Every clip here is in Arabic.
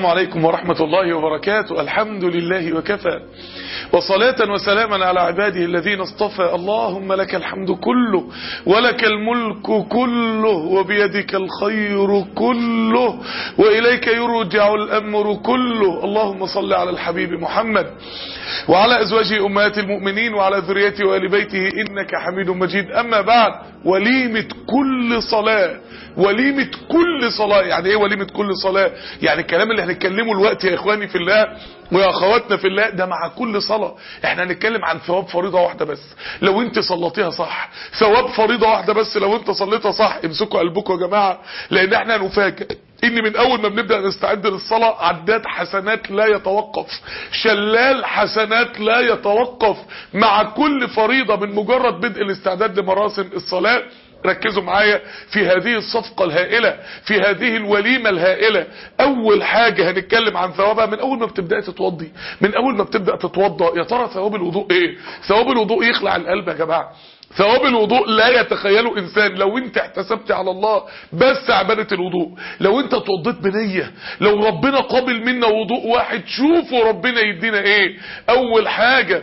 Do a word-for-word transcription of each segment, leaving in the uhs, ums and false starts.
السلام عليكم ورحمة الله وبركاته. الحمد لله وكفى، وصلاة وسلاما على عباده الذين اصطفى. اللهم لك الحمد كله، ولك الملك كله، وبيدك الخير كله، وإليك يرجع الأمر كله. اللهم صل على الحبيب محمد وعلى أزواجه أمهات المؤمنين وعلى ذريته وآل بيته إنك حميد مجيد. أما بعد، وليمة كل صلاة، وليمة كل صلاة. يعني ايه وليمة كل صلاة؟ يعني الكلام اللي هنتكلمه الوقت يا اخواني في الله ويا اخواتنا في الله ده مع كل صلاة. احنا هنتكلم عن ثواب فريضة واحدة بس لو انت صليتيها صح، ثواب فريضة واحدة بس لو انت صليتها صح. امسكوا قلبكم يا جماعة، لان احنا هنفاجئ ان من اول ما بنبدأ نستعد للصلاة عداد حسنات لا يتوقف، شلال حسنات لا يتوقف مع كل فريضة من مجرد بدء الاستعداد لمراسم الصلاة. ركزوا معايا في هذه الصفقة الهائلة، في هذه الوليمة الهائلة. اول حاجة هنتكلم عن ثوابها من اول ما بتبدأ تتوضي، من اول ما بتبدأ تتوضى. يا ترى ثواب الوضوء ايه؟ ثواب الوضوء يخلع القلب يا جماعة. ثواب الوضوء لا يتخيله انسان. لو انت احتسبت على الله بس عبادة الوضوء، لو انت توضيت بنية، لو ربنا قابل منا وضوء واحد، شوفوا ربنا يدينا ايه. اول حاجة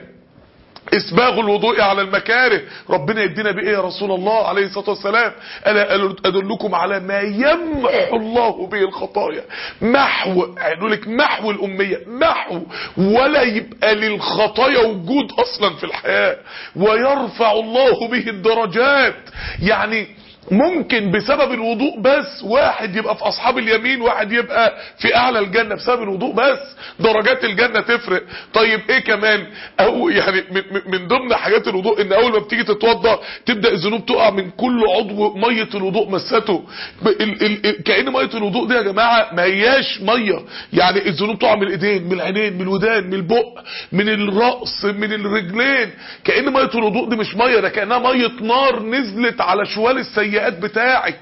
اسباغ الوضوء على المكاره. ربنا يدينا بايه يا رسول الله عليه الصلاة والسلام؟ الا ادلكم على ما يمحو الله به الخطايا. محو، قالوا لك محو الامية، محو ولا يبقى للخطايا وجود اصلا في الحياة، ويرفع الله به الدرجات. يعني ممكن بسبب الوضوء بس واحد يبقى في اصحاب اليمين، واحد يبقى في اعلى الجنة بسبب الوضوء بس. درجات الجنة تفرق. طيب ايه كمان؟ او يعني من ضمن حاجات الوضوء ان اول ما بتيجي تتوضى تبدأ الذنوب تقع من كل عضو مية الوضوء مسته. كأن مية الوضوء دي يا جماعة ما هياش مية، يعني الذنوب تقع من الايدين، من العينين، من الودان، من البق، من الرأس، من الرجلين. كأن مية الوضوء دي مش مية، ده كأنها مية نار نزلت على شوال السيئات بتاعك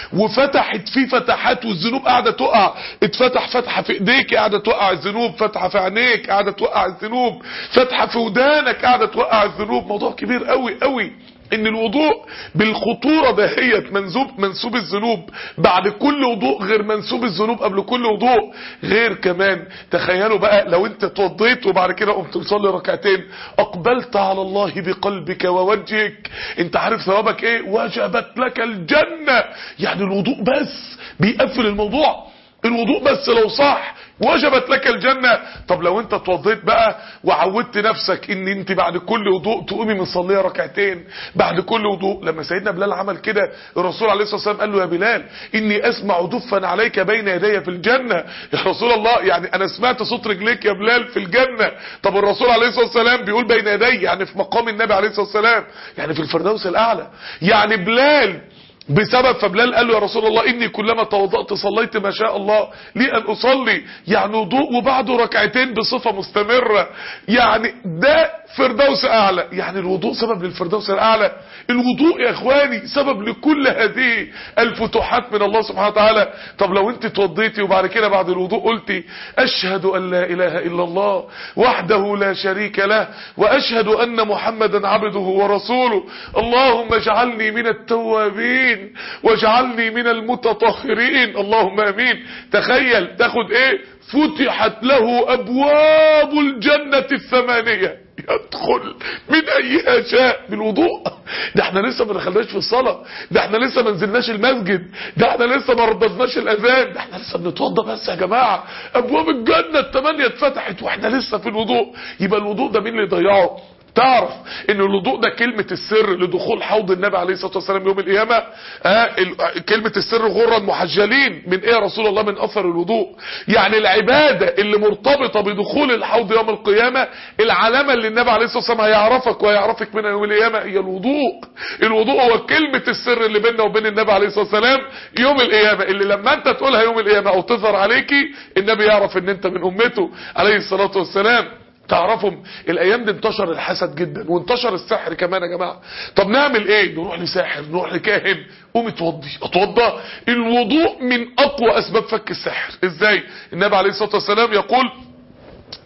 وفتحت فيه فتحات، والذنوب قاعدة تقع. اتفتح فتحة في ايديك قاعدة توقع الذنوب، فتحة في عينيك قاعدة توقع الذنوب، فتحة في ودانك قاعدة توقع الذنوب. موضوع كبير قوي قوي ان الوضوء بالخطورة دهيت منسوب منسوب الذنوب بعد كل وضوء غير منسوب الذنوب قبل كل وضوء. غير كمان تخيلوا بقى لو انت اتوضيت وبعد كده قمت تصلي ركعتين، اقبلت على الله بقلبك ووجهك، انت عارف ثوابك ايه؟ وجبت لك الجنة. يعني الوضوء بس بيقفل الموضوع، الوضوء بس لو صح وجبت لك الجنة. طب لو انت اتوضيت بقى وعودت نفسك ان انت بعد كل وضوء تقومي مصليه ركعتين بعد كل وضوء. لما سيدنا بلال عمل كده، الرسول عليه الصلاة والسلام قال له يا بلال اني اسمع دفا عليك بين يدي في الجنة. يا رسول الله، يعني انا سمعت صوت رجليك يا بلال في الجنة. طب الرسول عليه الصلاة والسلام بيقول بين يدي، يعني في مقام النبي عليه الصلاة والسلام، يعني في الفردوس الاعلى. يعني بلال بسبب، فبلال قال له يا رسول الله اني كلما توضأت صليت ما شاء الله لي ان اصلي. يعني وضوء وبعده ركعتين بصفة مستمرة، يعني ده فردوس اعلى. يعني الوضوء سبب للفردوس الاعلى. الوضوء يا اخواني سبب لكل هذه الفتوحات من الله سبحانه وتعالى. طب لو انت توضيتي وبعد كده بعد الوضوء قلتي اشهد ان لا اله الا الله وحده لا شريك له، واشهد ان محمدا عبده ورسوله، اللهم اجعلني من التوابين واجعلني من المتطهرين، اللهم امين. تخيل تاخد ايه؟ فتحت له ابواب الجنة الثمانية، يدخل من ايها شاء بالوضوء. ده احنا لسه ما دخلناش في الصلاة، ده احنا لسه ما نزلناش المسجد، ده احنا لسه ما رددناش الاذان، ده احنا لسه بنتوضى بس يا جماعة. ابواب الجنة الثمانية اتفتحت واحنا لسه في الوضوء. يبقى الوضوء ده مين اللي يضيعه؟ تعرف ان الوضوء ده كلمة السر لدخول حوض النبي عليه الصلاة والسلام يوم القيامة. آه كلمة السر غرا محجلين من ايه يا رسول الله؟ من اثر الوضوء. يعني العبادة اللي مرتبطة بدخول الحوض يوم القيامة، العلامة اللي النبي عليه الصلاة والسلام هيعرفك وهيعرفك منها يوم القيامة هي الوضوء. الوضوء هو كلمة السر اللي بيننا وبين النبي عليه الصلاة والسلام يوم القيامة، اللي لما انت تقولها يوم القيامة او تظهر عليكي النبي يعرف ان انت من امته عليه الصلاة والسلام. تعرفوا الايام دي انتشر الحسد جدا وانتشر السحر كمان يا جماعه. طب نعمل ايه؟ نروح لساحر، نروح لكاهن. قوم اتوضي. اتوضى. الوضوء من اقوى اسباب فك السحر. ازاي؟ النبي عليه الصلاه والسلام يقول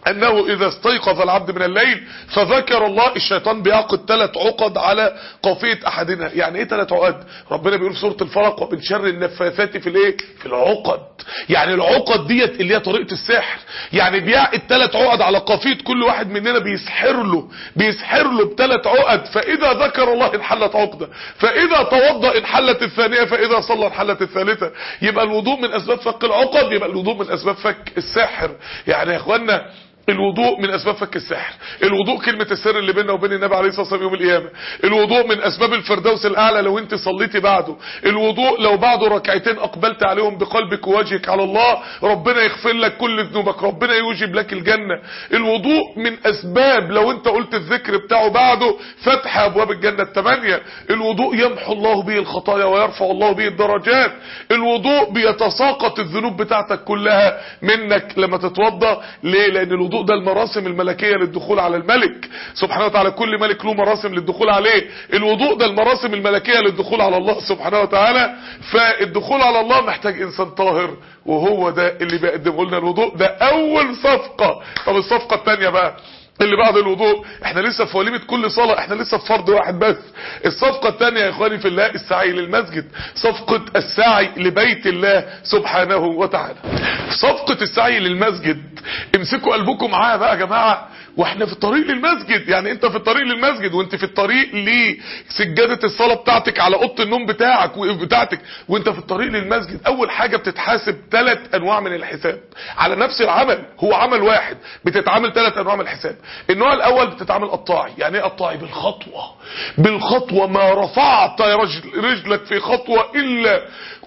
انه اذا استيقظ العبد من الليل فذكر الله، الشيطان بيعقد ثلاث عقد على قافية احدنا. يعني ايه ثلاث عقد؟ ربنا بيقول في سورة الفلق ومن شر النفاثات في الايه؟ في العقد. يعني العقد ديت اللي هي طريقة السحر، يعني بيعقد ثلاث عقد على قافية كل واحد مننا، بيسحر له بيسحر له بثلاث عقد. فاذا ذكر الله انحلت عقدة، فاذا توضأ انحلت الثانية، فاذا صلى انحلت الثالثة. يبقى الوضوء من اسباب فك العقد، يبقى الوضوء من اسباب فك السحر. يعني يا اخوانا الوضوء من اسباب فك السحر، الوضوء كلمة السر اللي بيننا وبين النبي عليه الصلاة والسلام يوم القيامة، الوضوء من اسباب الفردوس الاعلى لو انت صليتي بعده، الوضوء لو بعده ركعتين اقبلت عليهم بقلبك ووجهك على الله ربنا يغفر لك كل ذنوبك، ربنا يوجب لك الجنة. الوضوء من اسباب لو انت قلت الذكر بتاعه بعده فتح ابواب الجنة الثمانية. الوضوء يمحو الله به الخطايا ويرفع الله به الدرجات. الوضوء بيتساقط الذنوب بتاعتك كلها منك لما تتوضى. ليه؟ لان الوضوء ده المراسم الملكية للدخول على الملك سبحانه وتعالى، كل ملك له مراسم للدخول عليه. الوضوء ده المراسم الملكية للدخول على الله سبحانه وتعالى. فالدخول على الله محتاج انسان طاهر، وهو ده اللي بيقدمه لنا الوضوء. ده اول صفقة. طب الصفقة الثانية بقى اللي بعد الوضوء، احنا لسه في وليمة كل صلاة، احنا لسه في فرض واحد بس. الصفقة الثانية يا اخواني في الله السعي للمسجد، صفقة السعي لبيت الله سبحانه وتعالى. صفقة السعي للمسجد، امسكوا قلبكم معايا بقى يا جماعة، واحنا في الطريق للمسجد. يعني انت في الطريق للمسجد وانت في الطريق لسجادة الصلاة بتاعتك على اوضه النوم بتاعك بتاعتك وانت في الطريق للمسجد، اول حاجة بتتحاسب ثلاث انواع من الحساب على نفس العمل. هو عمل واحد بتتعامل ثلاث انواع من الحساب. النوع الاول بتتعامل قطاعي. يعني ايه قطاعي؟ بالخطوة بالخطوة، ما رفعت رجلك في خطوة الا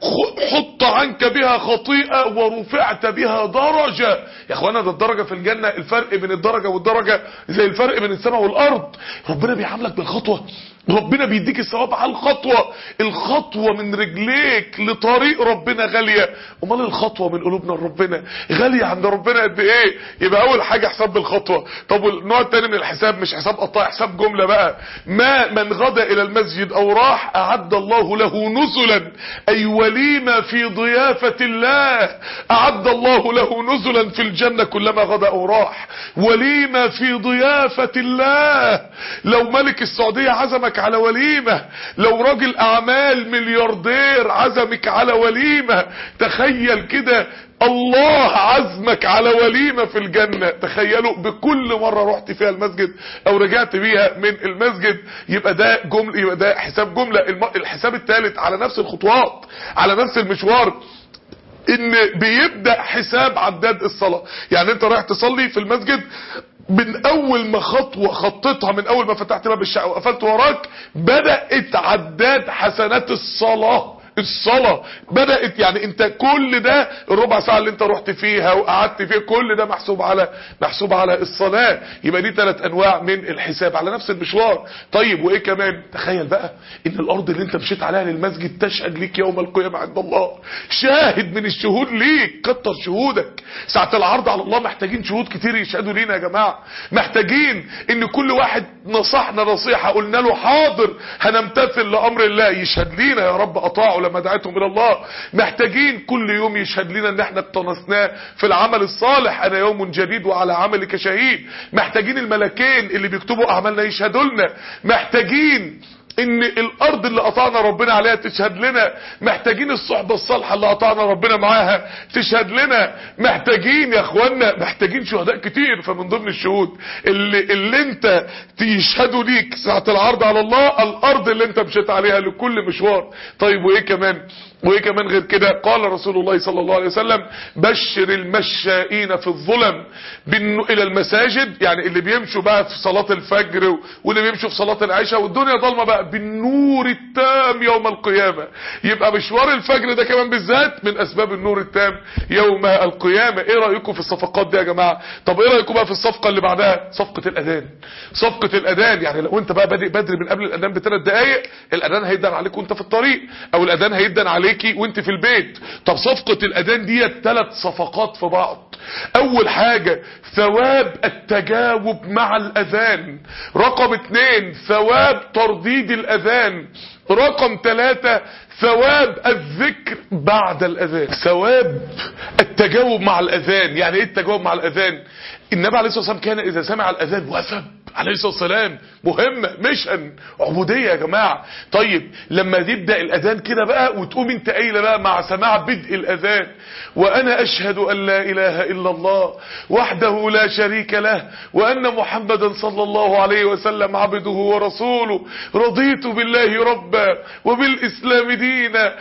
حط عنك بها خطيئة ورفعت بها درجة. يا اخوانا ده الدرجة في الجنة الفرق بين الدرجة والدرجة زي الفرق بين السماء والارض. ربنا بيعاملك بالخطوة، ربنا بيديك الثواب على الخطوة. الخطوة من رجليك لطريق ربنا غالية، امال الخطوة من قلوبنا لربنا غالية عند ربنا قد ايه؟ يبقى اول حاجة حساب بالخطوة. طب والنوع الثاني من الحساب مش حساب قطاع، حساب جملة بقى. ما من غدا الى المسجد او راح اعد الله له نزلا، اي وليمة في ضيافة الله. اعد الله له نزلا في الجنة كلما غدا او راح، وليمة في ضيافة الله. لو ملك السعودية عزمك على وليمة، لو راجل اعمال ملياردير عزمك على وليمة، تخيل كده الله عزمك على وليمة في الجنة. تخيلوا بكل مرة رحت فيها المسجد او رجعت بيها من المسجد. يبقى ده جملة، يبقى ده حساب جملة. الحساب الثالث على نفس الخطوات على نفس المشوار، ان بيبدأ حساب عداد الصلاة. يعني انت رايح تصلي في المسجد، من اول ما خطوة خطيتها، من اول ما فتحت باب الشقة وقفلت وراك، بدأت عداد حسنات الصلاة. الصلاة بدأت. يعني انت كل ده الربع ساعة اللي انت رحت فيها وقعدت فيها كل ده محسوب على محسوب على الصلاة. يبقى دي ثلاث انواع من الحساب على نفس المشوار. طيب وايه كمان؟ تخيل بقى ان الارض اللي انت مشيت عليها للمسجد تشهد ليك يوم القيامة عند الله، شاهد من الشهود ليك. كتر شهودك. ساعة العرض على الله محتاجين شهود كتير يشهدوا لينا يا جماعة. محتاجين ان كل واحد نصحنا نصيحة قلنا له حاضر هنمتثل لامر الله يشهد لينا يا رب اطاعوا لما دعيتهم الى الله. محتاجين كل يوم يشهد لنا ان احنا اقتنصناه في العمل الصالح، انا يوم جديد وعلى عملك شهيد. محتاجين الملكين اللي بيكتبوا اعمالنا يشهدوا لنا. محتاجين ان الارض اللي قطعنا ربنا عليها تشهد لنا. محتاجين الصحبة الصالحة اللي قطعنا ربنا معاها تشهد لنا. محتاجين يا اخوانا، محتاجين شهداء كتير. فمن ضمن الشهود اللي, اللي انت تشهدوا ليك ساعة العرض على الله الارض اللي انت مشيت عليها لكل مشوار. طيب وايه كمان؟ وايه كمان غير كده؟ قال رسول الله صلى الله عليه وسلم بشر المشائين في الظلم الى المساجد. يعني اللي بيمشوا بقى في صلاة الفجر واللي بيمشوا في صلاة العشاء والدنيا ضلمة بقى، بالنور التام يوم القيامة. يبقى مشوار الفجر ده كمان بالذات من اسباب النور التام يوم القيامة. ايه رأيكم في الصفقات دي يا جماعة؟ طب ايه رأيكم بقى في الصفقة اللي بعدها؟ صفقة الاذان. صفقة الاذان يعني لو انت بقى بادئ بدري من قبل الاذان بثلاث دقايق، الاذان هيدن عليك وانت في الطريق، او الاذان هيدن عليك وانت في البيت. طب صفقة الاذان دي ثلاث صفقات في بعض. اول حاجة ثواب التجاوب مع الاذان. رقم اتنين ثواب ترديد الاذان. رقم ثلاثة ثواب الذكر بعد الأذان، ثواب التجاوب مع الأذان. يعني ايه التجاوب مع الأذان؟ النبي عليه الصلاة والسلام كان إذا سمع الأذان وثب عليه الصلاة والسلام، مهمة مشن عبودية يا جماعة. طيب لما يبدأ الأذان كده بقى وتقوم انت قايله بقى مع سماع بدء الأذان وأنا أشهد أن لا إله إلا الله وحده لا شريك له وأن محمدا صلى الله عليه وسلم عبده ورسوله رضيت بالله ربا وبالإسلام دينا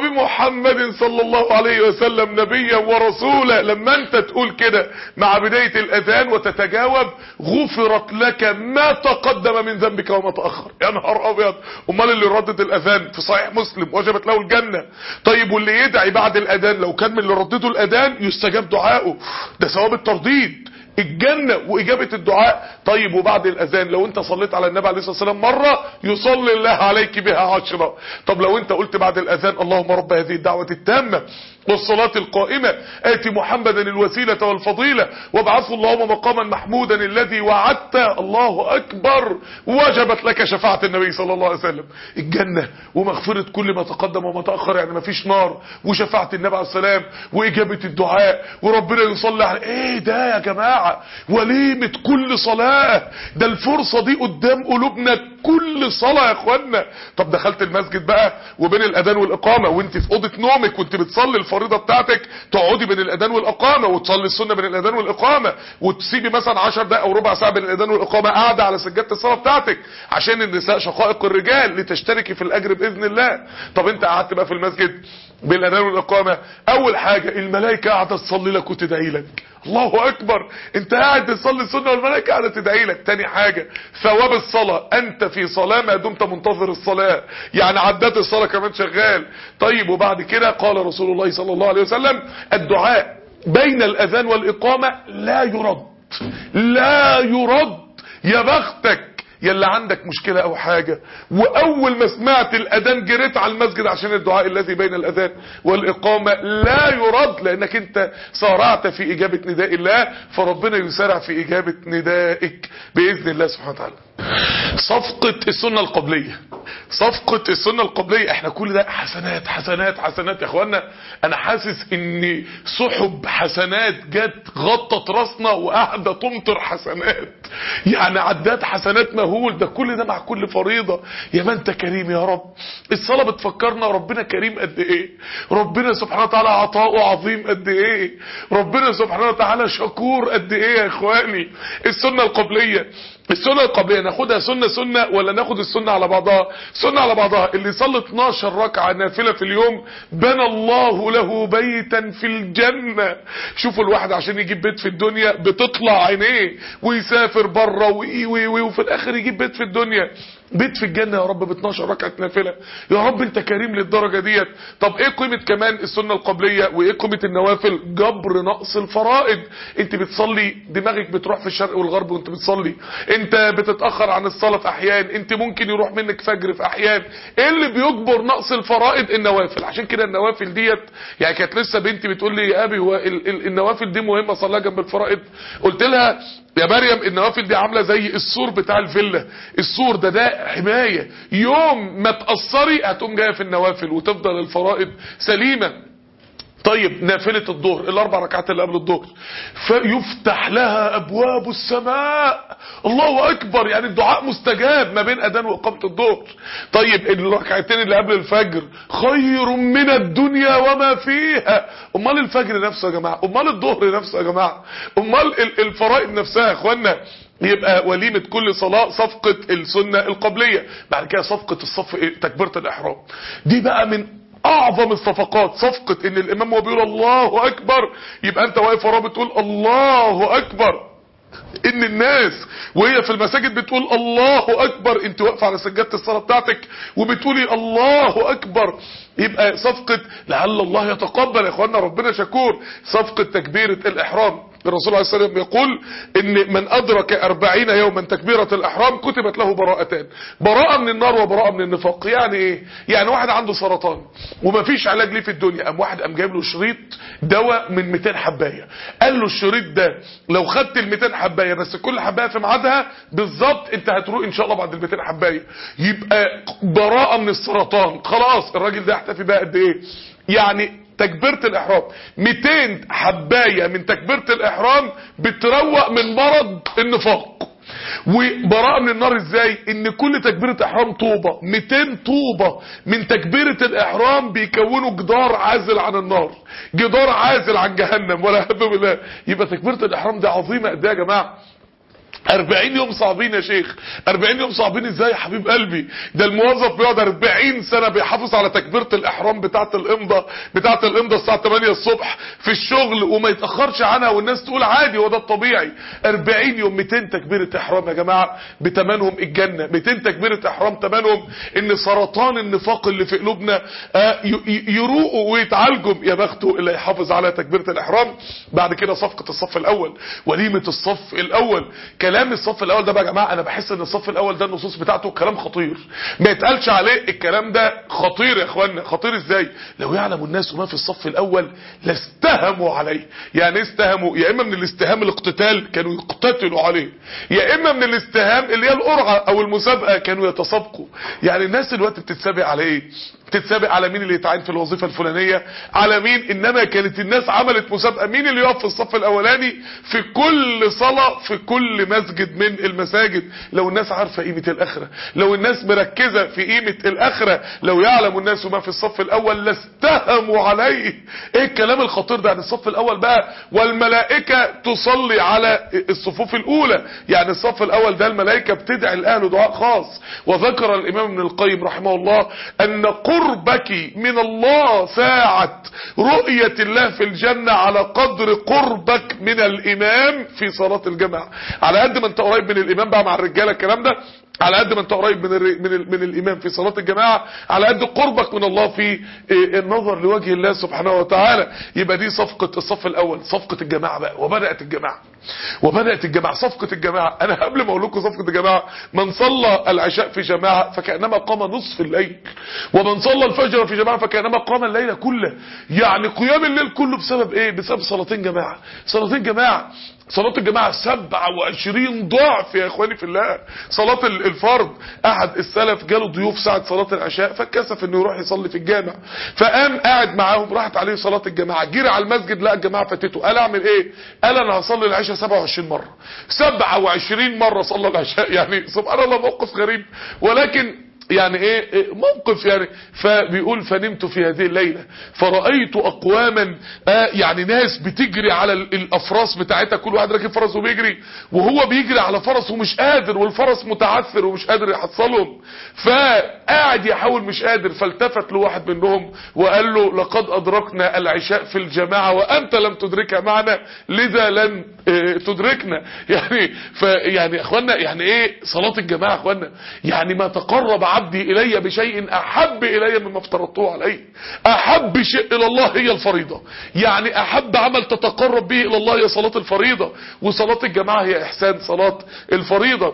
وبمحمد صلى الله عليه وسلم نبيا ورسولا. لما انت تقول كده مع بداية الأذان وتتجاوب غفرت لك ما تقدم من ذنبك وما تأخر. يا نهار ابيض، امال اللي ردد الاذان في صحيح مسلم وجبت له الجنة. طيب واللي يدعي بعد الاذان لو كان من اللي رددوا الاذان يستجاب دعائه، ده ثواب الترديد الجنة واجابة الدعاء. طيب وبعد الاذان لو انت صليت على النبي عليه الصلاة والسلام مرة يصلي الله عليك بها عشرة. طب لو انت قلت بعد الاذان اللهم رب هذه الدعوة التامة والصلاة القائمة آتي محمدا الوسيلة والفضيلة وابعثه اللهم مقاما محمودا الذي وعدت، الله أكبر، وجبت لك شفاعة النبي صلى الله عليه وسلم، الجنة ومغفرة كل ما تقدم وما تأخر، يعني ما فيش نار، وشفاعة النبي عليه السلام وإجابة الدعاء وربنا يصلي على ايه ده يا جماعة؟ وليمة كل صلاة، ده الفرصة دي قدام قلوبنا كل صلاة يا اخوانا. طب دخلت المسجد بقى وبين الأذان والإقامة وانت في أوضة نومك وانت بتصلي الفريضة بتاعتك تقعدي بين الأذان والإقامة وتصلي السنة بين الأذان والإقامة وتسيبي مثلا عشر دقائق أو ربع ساعة بين الأذان والإقامة قاعدة على سجادة الصلاة بتاعتك عشان النساء شقائق الرجال لتشتركي في الأجر بإذن الله. طب انت قعدت بقى في المسجد بين الأذان والإقامة، أول حاجة الملائكة قاعدة تصلي لك وتدعي لك، الله اكبر، انت قاعد تصلي السنه والملائكه قاعده تدعي لك. تاني حاجه ثواب الصلاه، انت في صلاه ما دمت منتظر الصلاه، يعني عدات الصلاه كمان شغال. طيب وبعد كده قال رسول الله صلى الله عليه وسلم الدعاء بين الاذان والاقامه لا يرد، لا يرد. يا بختك يا اللي عندك مشكلة او حاجة واول ما سمعت الاذان جريت على المسجد عشان الدعاء الذي بين الاذان والاقامة لا يرد، لانك انت سارعت في اجابة نداء الله، فربنا يسارع في اجابة ندائك باذن الله سبحانه وتعالى. صفقة السنة القبلية، صفقة السنة القبلية، احنا كل ده حسنات حسنات حسنات يا اخوانا. انا حاسس ان سحب حسنات جت غطت راسنا وقاعدة تمطر حسنات، يعني عدات حسنات مهول. ده كل ده مع كل فريضة. يا ما انت كريم يا رب. الصلاة بتفكرنا ربنا كريم قد ايه، ربنا سبحانه وتعالى عطاؤه عظيم قد ايه، ربنا سبحانه وتعالى شكور قد ايه يا اخواني. السنة القبلية، السنة القبلية ناخدها سنة سنة ولا ناخد السنة على بعضها؟ سنة على بعضها. اللي يصلي اتناشر ركعة نافلة في اليوم بنى الله له بيتا في الجنة. شوفوا الواحد عشان يجيب بيت في الدنيا بتطلع عينيه ويسافر بره وي وي وي وفي الاخر يجيب بيت في الدنيا، بيت في الجنة يا رب ب اتناشر ركعة نافلة. يا رب انت كريم للدرجة ديت. طب ايه قيمة كمان السنة القبلية وايه قيمة النوافل؟ جبر نقص الفرائض. انت بتصلي دماغك بتروح في الشرق والغرب وانت بتصلي، انت بتتأخر عن الصلاة في احيان، انت ممكن يروح منك فجر في احيان. ايه اللي بيجبر نقص الفرائض؟ النوافل. عشان كده النوافل ديت، يعني كانت لسه بنتي بتقول لي يا ابي هو النوافل دي مهمة صلاة جنب الفرائض؟ قلت لها يا مريم النوافل دي عاملة زي السور بتاع الفيلا، السور ده ده حماية، يوم ما تأثري هتقوم جاية في النوافل وتفضل الفرائض سليمة. طيب نافلة الظهر الاربع ركعات اللي قبل الظهر فيفتح لها ابواب السماء، الله اكبر، يعني الدعاء مستجاب ما بين اذان واقامة الظهر. طيب الركعتين اللي قبل الفجر خير من الدنيا وما فيها. امال الفجر نفسه يا جماعة، امال الظهر نفسه يا جماعة، امال الفرائض نفسها يا اخوانا. يبقى وليمة كل صلاة صفقة السنة القبلية. بعد كده صفقة الصف تكبيرة الاحرام، دي بقى من اعظم الصفقات. صفقة ان الامام وهو بيقول الله اكبر يبقى انت واقف وراه بتقول الله اكبر، ان الناس وهي في المساجد بتقول الله اكبر انت واقفه على سجادة الصلاة بتاعتك وبتقولي الله اكبر. يبقى صفقة لعل الله يتقبل يا اخوانا، ربنا شكور. صفقة تكبيرة الاحرام الرسول عليه الصلاة والسلام يقول ان من ادرك اربعين يوما تكبيرة الاحرام كتبت له براءتان، براءة من النار وبراءة من النفاق. يعني ايه؟ يعني واحد عنده سرطان ومفيش علاج ليه في الدنيا، قام واحد قام جايب له شريط دواء من مئتين حبايه، قال له الشريط ده لو خدت ال مئتين حبايه بس كل حبايه في ميعادها بالظبط انت هتروق ان شاء الله بعد ال مئتين حبايه، يبقى براءة من السرطان. خلاص الراجل ده يحتفي بقى قد ايه؟ يعني تكبيرة الاحرام مئتين حباية من تكبيرة الاحرام بتروق من مرض النفاق. وبراءة من النار ازاي؟ ان كل تكبيرة احرام طوبة، مئتين طوبة من تكبيرة الاحرام بيكونوا جدار عازل عن النار، جدار عازل عن جهنم ولا هب بالله. يبقى تكبيرة الاحرام دي عظيمة قد ايه يا جماعة؟ أربعين يوم صعبين يا شيخ. أربعين يوم صعبين ازاي يا حبيب قلبي؟ ده الموظف بيقعد أربعين سنة بيحافظ على تكبيرة الاحرام بتاعة الامضة بتاعة الامضة الساعة تمانية الصبح في الشغل وما يتأخرش عنها والناس تقول عادي وده الطبيعي. أربعين يوم مئتين تكبيرة احرام يا جماعة بتمنهم الجنة، مئتين تكبيرة احرام تمنهم ان سرطان النفاق اللي في قلوبنا يروقوا ويتعالجوا. يا بخته اللي يحافظ على تكبيرة الاحرام. بعد كده صفقة الصف الاول، وليمة الصف الاول. كلام الصف الاول ده بقى يا جماعه انا بحس ان الصف الاول ده النصوص بتاعته كلام خطير ما يتقالش عليه. الكلام ده خطير يا اخوانا. خطير ازاي؟ لو يعلم الناس ما في الصف الاول لاستهموا عليه. يعني استهموا يا اما من الاستهام الاقتتال كانوا يقتتلوا عليه، يا اما من الاستهام اللي هي القرعه او المسابقه كانوا يتسابقوا. يعني الناس دلوقتي بتتسابق على ايه؟ بتتسابق على مين اللي يتعين في الوظيفه الفلانيه، على مين. انما كانت الناس عملت مسابقه مين اللي يقف في الصف الاولاني في كل صلاه في كل مسجد من المساجد. لو الناس عارفه قيمه الاخره، لو الناس مركزه في قيمه الاخره، لو يعلم الناس ما في الصف الاول لاستهموا عليه. ايه الكلام الخطير ده عن الصف الاول بقى؟ والملائكه تصلي على الصفوف الاولى. يعني الصف الاول ده الملائكه بتدعي لاهله دعاء خاص. وذكر الامام ابن القيم رحمه الله ان قربك من الله ساعة رؤية الله في الجنة على قدر قربك من الامام في صلاة الجماعة. على قد ما انت قريب من الامام بقى مع الرجالة الكلام ده، على قد ما انت قريب من من من الامام في صلاة الجماعة، على قد قربك من الله في النظر لوجه الله سبحانه وتعالى. يبقى دي صفقة الصف الاول، صفقة الجماعة بقى. وبدأت الجماعة وبدأت الجماعة صفقة الجماعة. انا قبل ما اقول لكم صفقة الجماعة، من صلى العشاء في جماعة فكأنما قام نصف الليل، ومن صلى الفجر في جماعة فكأنما قام الليل كله. يعني قيام الليل كله بسبب ايه؟ بسبب صلاتين جماعة. صلاتين جماعة صلاة الجماعة سبعة وعشرين ضعف يا اخواني في الله. صلاة الفرض، احد السلف جاله ضيوف ساعة صلاة العشاء فكسف انه يروح يصلي في الجامع، فقام قاعد معاهم، راحت عليه صلاة الجماعة، جري على المسجد لقى الجماعة فاتته، قال اعمل ايه؟ قال انا هصلي العشاء سبعة وعشرين مرة. سبعة وعشرين مرة صلى العشاء. يعني سبحان الله موقف غريب، ولكن يعني ايه موقف يعني. فبيقول فنمت في هذه الليلة فرأيت اقواما آه يعني ناس بتجري على الافراس بتاعتها، كل واحد راكب فرس وبيجري، وهو بيجري على فرس ومش قادر، والفرس متعثر ومش قادر يحصلهم، فقاعد يحاول مش قادر. فالتفت لواحد منهم وقال له لقد ادركنا العشاء في الجماعة وانت لم تدركها معنا لذا لن آه تدركنا. يعني فيعني اخوانا يعني ايه صلاة الجماعة اخوانا؟ يعني ما تقرب عبدي الي بشيء احب الي مما افترضته عليه. احب شيء الى الله هي الفريضة. يعني احب عمل تتقرب به الى الله هي صلاة الفريضة، وصلاة الجماعة هي احسان صلاة الفريضة.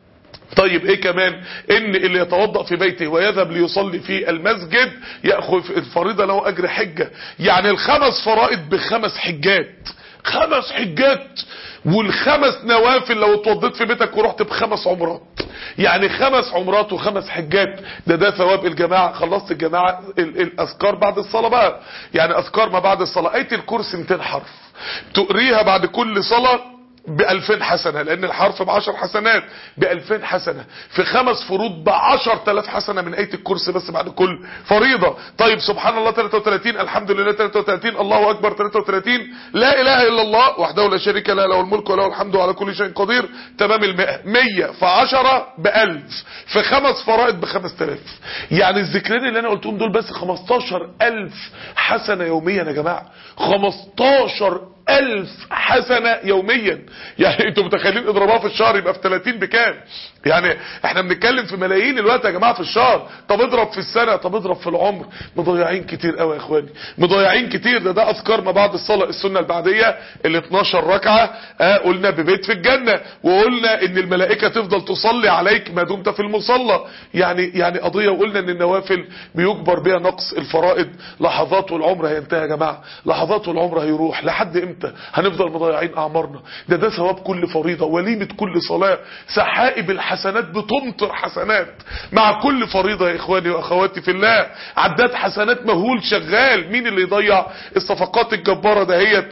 طيب ايه كمان؟ ان اللي يتوضأ في بيته ويذهب ليصلي في المسجد يأخذ الفريضة له اجر حجة. يعني الخمس فرائض بخمس حجات، خمس حجات. والخمس نوافل لو اتوضيت في بيتك ورحت بخمس عمرات، يعني خمس عمرات وخمس حجات. ده ده ثواب الجماعة. خلصت الجماعة الاذكار بعد الصلاة بقى، يعني اذكار ما بعد الصلاة. آية الكرسي مئتين حرف تقريها بعد كل صلاة بألفين حسنة، لان الحرف بعشر حسنات، بألفين حسنة. في خمس فروض بعشر تلاف حسنة من آية الكرسي بس بعد كل فريضة. طيب سبحان الله ثلاثة وثلاثين، الحمد لله ثلاثة وثلاثين، الله اكبر ثلاثة وثلاثين، لا اله الا الله وحده لا شريك له له الملك وله الحمد على كل شيء قدير. تمام المئة. مية في عشرة بألف، في خمس فرائض بخمس تلاف. يعني الذكرين اللي انا قلتهم دول بس خمستاشر ألف حسنة يوميا يا جماعة. خمستاشر ألف حسنة يوميا. يعني انتوا متخيلين اضربوها في الشهر يبقى في ثلاثين بكام؟ يعني احنا بنتكلم في ملايين الوقت يا جماعة في الشهر. طب اضرب في السنة، طب اضرب في العمر. مضيعين كتير قوي يا اخواني، مضيعين كتير. ده ده اذكار ما بعد الصلاة السنة البعدية ال اتناشر ركعة. اه قلنا ببيت في الجنة، وقلنا ان الملائكة تفضل تصلي عليك ما دمت في المصلى. يعني يعني قضية. وقلنا ان النوافل بيجبر بها نقص الفرائض. لحظات والعمر هينتهي يا جماعة، لحظات والعمر هيروح. لحد امتى هنفضل مضيعين اعمارنا؟ ده ده ثواب كل فريضة، وليمة كل صلاة، سحائب الحسنات بتمطر حسنات مع كل فريضة يا اخواني واخواتي في الله. عداد حسنات مهول شغال. مين اللي يضيع الصفقات الجبارة دهيت؟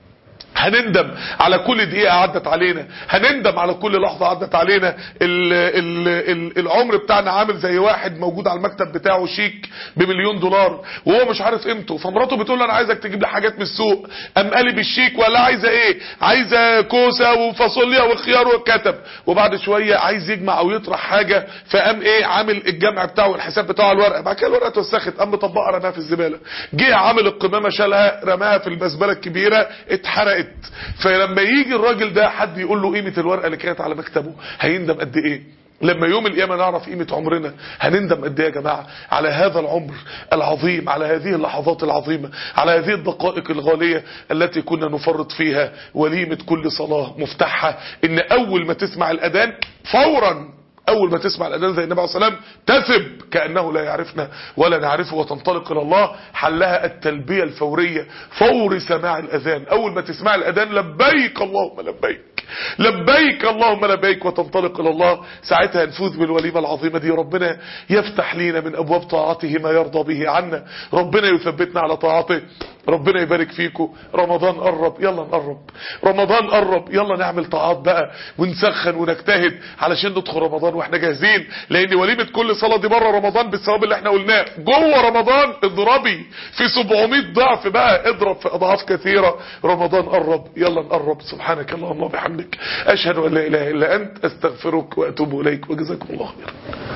هنندم على كل دقيقة عدت علينا، هنندم على كل لحظة عدت علينا. ال ال ال العمر بتاعنا عامل زي واحد موجود على المكتب بتاعه شيك بمليون دولار وهو مش عارف قيمته، فمراته بتقول له انا عايزك تجيب لي حاجات من السوق. قام قالب الشيك ولا عايزه ايه؟ عايزه كوسه وفاصوليا وخيار وكتب. وبعد شويه عايز يجمع او يطرح حاجه، فقام ايه عامل الجمع بتاعه والحساب بتاعه على الورقه. بعد كده الورقه اتوسخت، قام مطبقها رماها في الزباله. جه عامل القمامه شالها رماها في المزبله الكبيره اتحرقت. فلما يجي الراجل ده حد يقول له قيمة الورقة اللي كانت على مكتبه هيندم قد ايه؟ لما يوم القيامة نعرف قيمة عمرنا هنندم قد ايه يا جماعة على هذا العمر العظيم، على هذه اللحظات العظيمة، على هذه الدقائق الغالية التي كنا نفرط فيها. وليمة كل صلاة مفتاحها ان اول ما تسمع الاذان فورا، اول ما تسمع الاذان زي النبي عليه الصلاه والسلام تثب كانه لا يعرفنا ولا نعرفه وتنطلق الى الله. حلها التلبيه الفوريه فور سماع الاذان. اول ما تسمع الاذان لبيك اللهم لبيك، لبيك اللهم لبيك، وتنطلق الى الله. ساعتها نفوز بالوليمه العظيمه دي. ربنا يفتح لينا من ابواب طاعته ما يرضى به عنا، ربنا يثبتنا على طاعته. ربنا يبارك فيكم. رمضان قرب، يلا نقرب. رمضان قرب، يلا نعمل طاعات بقى ونسخن ونجتهد علشان ندخل رمضان واحنا جاهزين. لان وليمه كل صلاه دي بره رمضان بالثواب اللي احنا قلناه، جوه رمضان اضربي في سبعمية ضعف بقى، اضرب في اضعاف كثيره. رمضان قرب، يلا نقرب. سبحانك اللهم وبحمدك، اشهد ان لا اله الا انت، استغفرك واتوب اليك، وجزاكم الله خيرا.